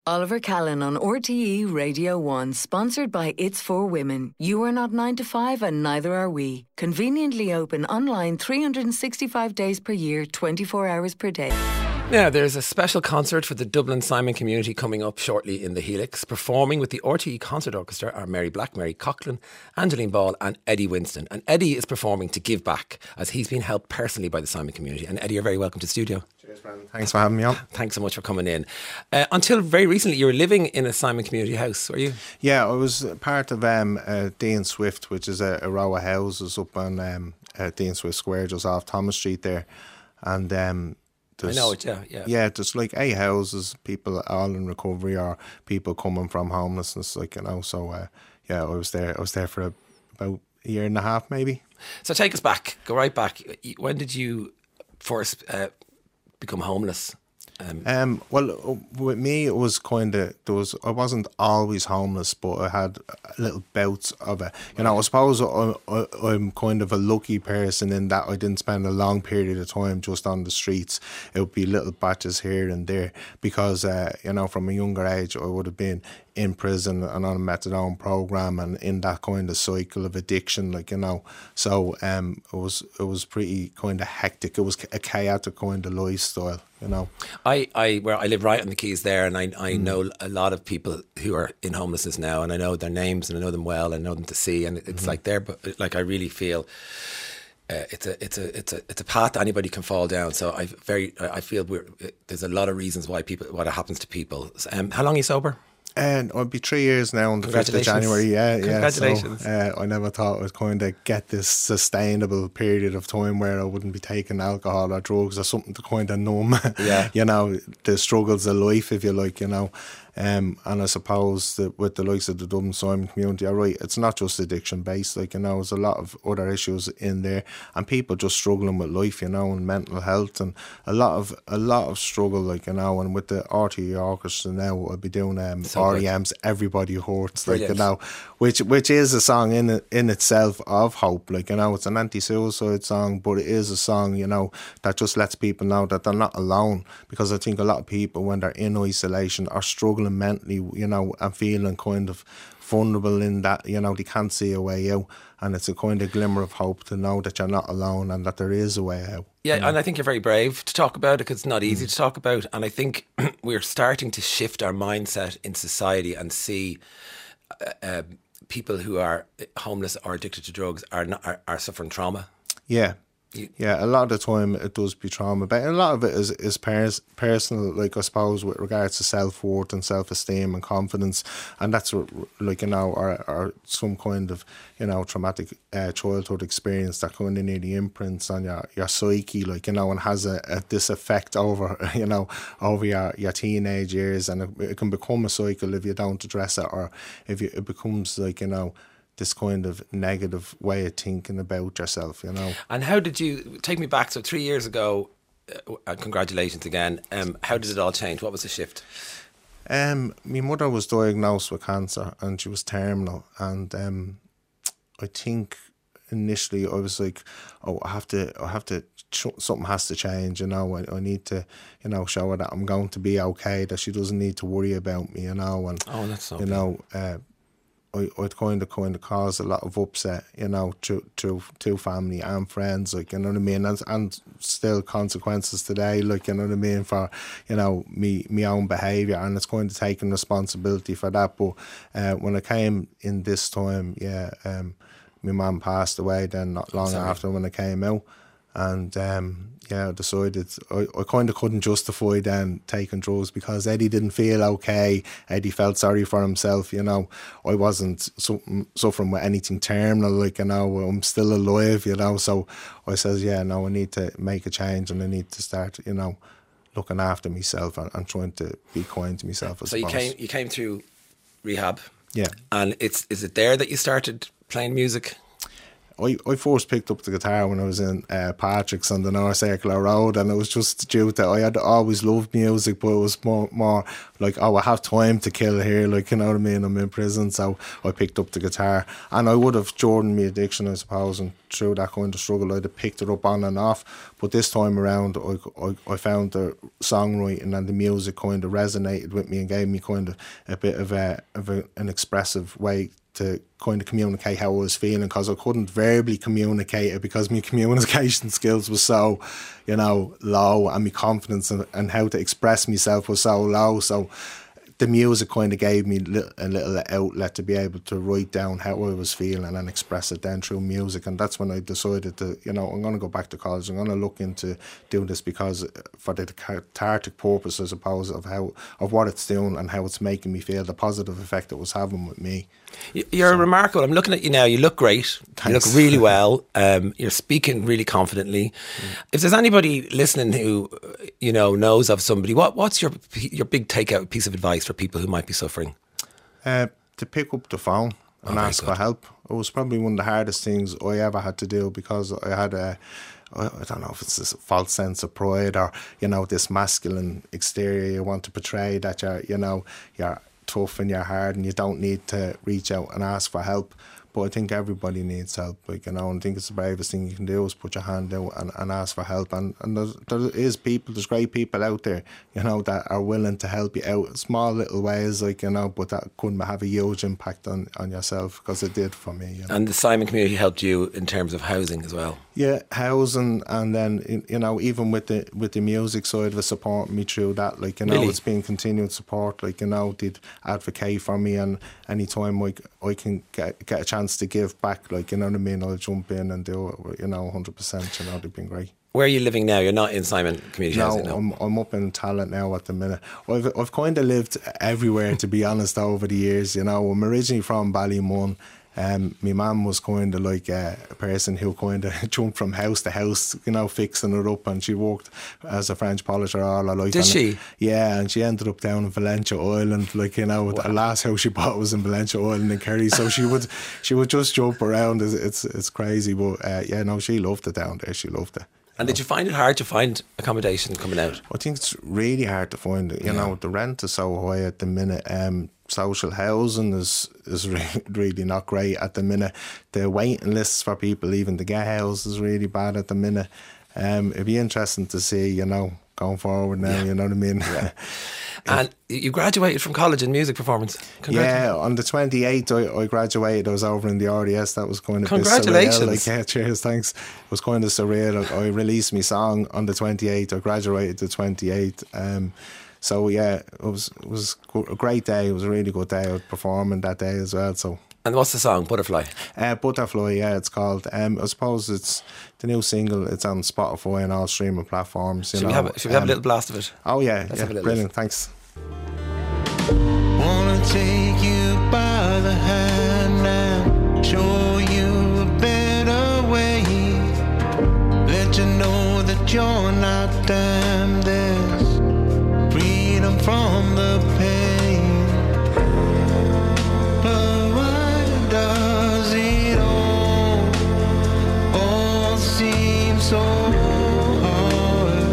Oliver Callan on RTE Radio 1, sponsored by It's For Women. You are not 9 to 5 and neither are we. Conveniently open online 365 days per year, 24 hours per day. Now, there's a special concert for the Dublin Simon community coming up shortly in the Helix. Performing with the RTE Concert Orchestra are Mary Black, Mary Coughlin, Angeline Ball and Eddie Winston. And Eddie is performing to give back as he's been helped personally by the Simon community. And Eddie, you're very welcome to the studio. Cheers, Brandon. Thanks for having me on. Thanks so much for coming in. Until very recently, you were living in a Simon community house, were you? Yeah, I was part of Dean Swift, which is a row of houses up on Dean Swift Square, just off Thomas Street there. And I know it, yeah. Yeah, there's like 8 houses, people all in recovery or people coming from homelessness, like, you know. So, yeah, I was there for about a year and a half, maybe. So take us back, go right back. When did you first become homeless? Well, with me, it was kind of, I wasn't always homeless, but I had little bouts of it. You know, I suppose I'm kind of a lucky person in that I didn't spend a long period of time just on the streets. It would be little batches here and there because, you know, from a younger age, I would have been in prison and on a methadone program and in that kind of cycle of addiction, like, you know. So it was pretty kind of hectic. It was a chaotic kind of lifestyle, you know. I live right on the Quays there, and I know a lot of people who are in homelessness now, and I know their names and I know them well, I know them to see, and it's like they're, like, I really feel it's a path that anybody can fall down. So I feel there's a lot of reasons why what happens to people. How long are you sober? And it'll be 3 years now on the 5th of January. Yeah. Congratulations. So, I never thought I'd kind of get this sustainable period of time where I wouldn't be taking alcohol or drugs or something to kind of numb, you know, the struggles of life, if you like, you know. And I suppose that with the likes of the Dublin Simon community, you're right, it's not just addiction based, like, you know, there's a lot of other issues in there and people just struggling with life, you know, and mental health and a lot of struggle, like, you know. And with the RTE Orchestra now, I'll be doing REM's Everybody Hurts, like, you know, which is a song in itself of hope, like, you know. It's an anti-suicide song, but it is a song, you know, that just lets people know that they're not alone, because I think a lot of people, when they're in isolation, are struggling mentally, you know, and feeling kind of vulnerable in that, you know, they can't see a way out, and it's a kind of glimmer of hope to know that you're not alone and that there is a way out. Yeah, you know? And I think you're very brave to talk about it because it's not easy to talk about, and I think we're starting to shift our mindset in society and see people who are homeless or addicted to drugs are suffering trauma. Yeah, a lot of the time it does be trauma, but a lot of it is personal, like, I suppose, with regards to self-worth and self-esteem and confidence, and that's what, like, you know, or some kind of, you know, traumatic childhood experience that kind of nearly imprints on your psyche, like, you know, and has this effect over, you know, over your teenage years, and it can become a cycle if you don't address it, or if it becomes, like, you know, this kind of negative way of thinking about yourself, you know. And how did you, take me back, so 3 years ago, congratulations again, how did it all change? What was the shift? My mother was diagnosed with cancer and she was terminal, and I think initially I was like, oh, I have to something has to change, you know. I need to, you know, show her that I'm going to be okay, that she doesn't need to worry about me, you know. And that's so, you know, I'd kind of caused a lot of upset, you know, to family and friends, like, you know what I mean, and still consequences today, like, you know what I mean, for, you know, me own behaviour, and it's kind of taking responsibility for that. But when I came in this time, my mum passed away then not long after when I came out, and I decided I kind of couldn't justify then taking drugs because Eddie didn't feel okay. Eddie felt sorry for himself, you know. I wasn't suffering with anything terminal, like, you know, I'm still alive, you know. So I says, I need to make a change, and I need to start, you know, looking after myself and trying to be kind to myself. So you came through rehab, yeah, and is it there that you started playing music? I first picked up the guitar when I was in Patrick's on the North Circular Road, and it was just due to I had always loved music, but it was more like, oh, I have time to kill here, like, you know what I mean, I'm in prison, so I picked up the guitar, and I would have during my addiction, I suppose, and through that kind of struggle, I'd have picked it up on and off, but this time around I found the songwriting and the music kind of resonated with me and gave me kind of a bit of an expressive way to kind of communicate how I was feeling, because I couldn't verbally communicate it because my communication skills were so, you know, low, and my confidence and how to express myself was so low. So the music kind of gave me a little outlet to be able to write down how I was feeling and express it then through music. And that's when I decided to, you know, I'm going to go back to college. I'm going to look into doing this because for the cathartic purpose, I suppose, of what it's doing and how it's making me feel, the positive effect it was having with me. You're remarkable. I'm looking at you now. You look great. Thanks. You look really well. You're speaking really confidently. If there's anybody listening who, you know, knows of somebody, what's your big takeout piece of advice for people who might be suffering? To pick up the phone and ask for help. It was probably one of the hardest things I ever had to do, because I had I don't know if it's this false sense of pride or, you know, this masculine exterior you want to portray, that you're tough and you're hard and you don't need to reach out and ask for help. But I think everybody needs help, like, you know, and I think it's the bravest thing you can do is put your hand out and ask for help. And there's great people out there, you know, that are willing to help you out, small little ways, like, you know, but that couldn't have a huge impact on yourself, because it did for me. You know? And the Simon community helped you in terms of housing as well? Yeah, housing, and then, you know, even with the music side of it, supporting me through that, like, you know, really? It's been continued support, like, you know, they'd advocate for me, and anytime I can get a chance to give back, like, you know what I mean, I'll jump in and do it, you know, 100%, you know, they've been great. Where are you living now? You're not in Simon Community Housing? No, I'm up in Talent now at the minute. I've kind of lived everywhere, to be honest, over the years, you know. I'm originally from Ballymun. My mum was kind of like a person who kind of jumped from house to house, you know, fixing it up, and she worked as a French polisher all her life. Did she? Yeah, and she ended up down in Valentia Island, like, you know, the last house she bought was in Valentia Island in Kerry, so she would just jump around. It's crazy, but yeah, no, she loved it down there. She loved it. And did you find it hard to find accommodation coming out? I think it's really hard to find it. You know, the rent is so high at the minute. Social housing is really not great at the minute. The waiting lists for people even to get houses is really bad at the minute. It'd be interesting to see, you know, going forward now, you know what I mean? Yeah. And you graduated from college in music performance. Yeah, on the 28th I graduated. I was over in the RDS. That was kind of congratulations. Surreal. Like, yeah, cheers, thanks. It was kind of surreal. I released my song on the 28th. I graduated the 28th. So yeah, it was a great day. It was a really good day. I was performing that day as well. So. And what's the song? Butterfly? Butterfly, yeah, it's called. I suppose it's the new single. It's on Spotify and all streaming platforms. Should we have a little blast of it? Oh yeah, brilliant, thanks. Wanna take you by the hand now, show you a better way, let you know that you're not damned. There's freedom from the pain. But why does it all seem so hard?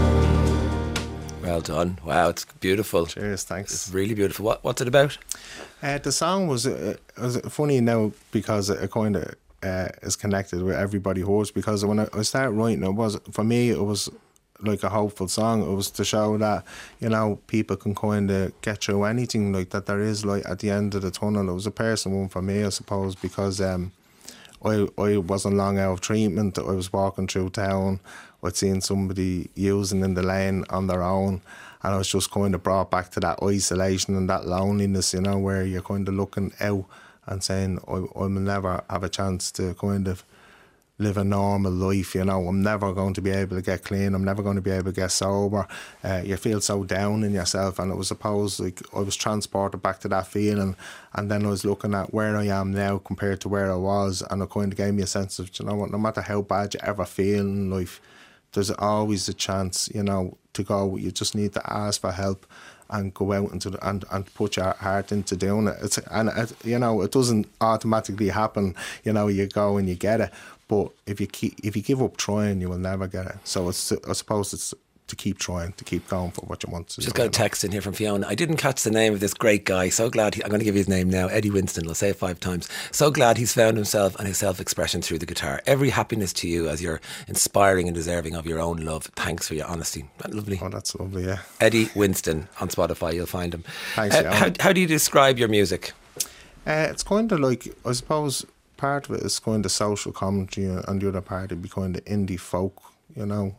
Well done. Wow, it's beautiful. Cheers, thanks. It's really beautiful. What's it about? The song was funny now because it kind of is connected with everybody hears, because when I started writing, it was like a hopeful song. It was to show that, you know, people can kind of get through anything, like that there is light at the end of the tunnel. It was a personal one for me, I suppose, because I wasn't long out of treatment. I was walking through town, I'd seen somebody using in the lane on their own, and I was just kind of brought back to that isolation and that loneliness, you know, where you're kind of looking out and saying, I will never have a chance to kind of live a normal life, you know. I'm never going to be able to get clean. I'm never going to be able to get sober. You feel so down in yourself, and it was supposed, like, I was transported back to that feeling, and then I was looking at where I am now compared to where I was, and it kind of gave me a sense of, you know what, no matter how bad you ever feel in life, there's always a chance, you know, to go. You just need to ask for help and go out and put your heart into doing it. You know, it doesn't automatically happen. You know, you go and you get it. But if you give up trying, you will never get it. So I suppose it's to keep trying, to keep going for what you want to. Just got a text in here from Fiona. I didn't catch the name of this great guy. So glad I'm going to give you his name now. Eddie Winston. I'll say it 5 times. So glad he's found himself and his self-expression through the guitar. Every happiness to you as you're inspiring and deserving of your own love. Thanks for your honesty. That lovely. Oh, that's lovely. Yeah. Eddie Winston on Spotify. You'll find him. Thanks. How do you describe your music? It's kind of like, I suppose, part of it is kind of social commentary, and the other part would be kind of indie folk, you know.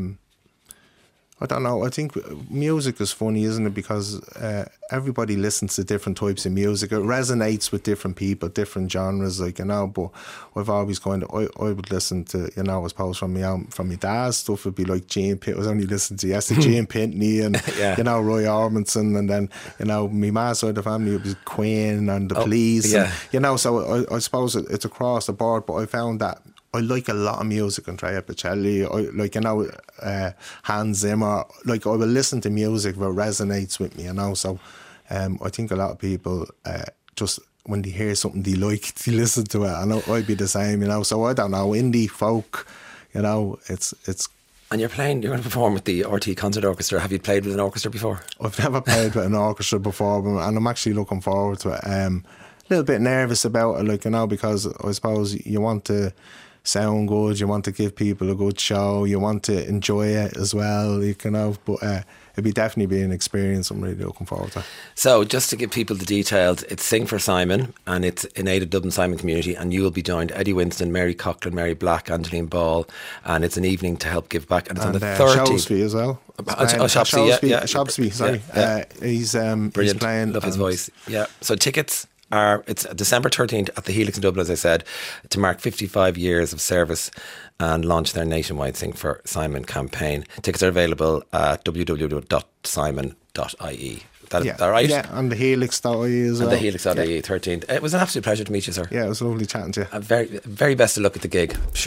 I don't know, I think music is funny, isn't it? Because everybody listens to different types of music. It resonates with different people, different genres, like, you know. But I've always kind of, I would listen to, you know, I suppose from my dad's stuff, would be like Gene Pitt. I was only listening to Gene Pitney and, you know, Roy Orbison. And then, you know, my ma's side of the family, it was Queen and the Police. Yeah. And, you know, so I suppose it's across the board. But I found that I like a lot of music, Andrea Bocelli, like, you know, Hans Zimmer. Like, I will listen to music that resonates with me, you know. So I think a lot of people just, when they hear something they like, they listen to it. And I'd be the same, you know. So I don't know, indie folk, you know, it's. And you're going to perform with the RT Concert Orchestra. Have you played with an orchestra before? I've never played with an orchestra before, and I'm actually looking forward to it. A little bit nervous about it, like, you know, because I suppose you want to sound good, you want to give people a good show, you want to enjoy it as well, you know. But it'd definitely be an experience I'm really looking forward to. So just to give people the details, it's Sing for Simon, and it's in aid of Dublin Simon community, and you will be joined Eddie Winston, Mary Coughlin, Mary Black, Angeline Ball, and it's an evening to help give back, and it's on the 30th. Shopsby as well. Shopsby, sorry. Yeah. He's brilliant. He's playing. Love his voice. Yeah. So tickets are, it's December 13th at the Helix in Dublin, as I said, to mark 55 years of service and launch their nationwide Sing for Simon campaign. Tickets are available at www.simon.ie. That right? Yeah, and the Helix.ie as well. And the Helix.ie, 13th. It was an absolute pleasure to meet you, sir. Yeah, it was lovely chatting to you. Very, very best of luck at the gig.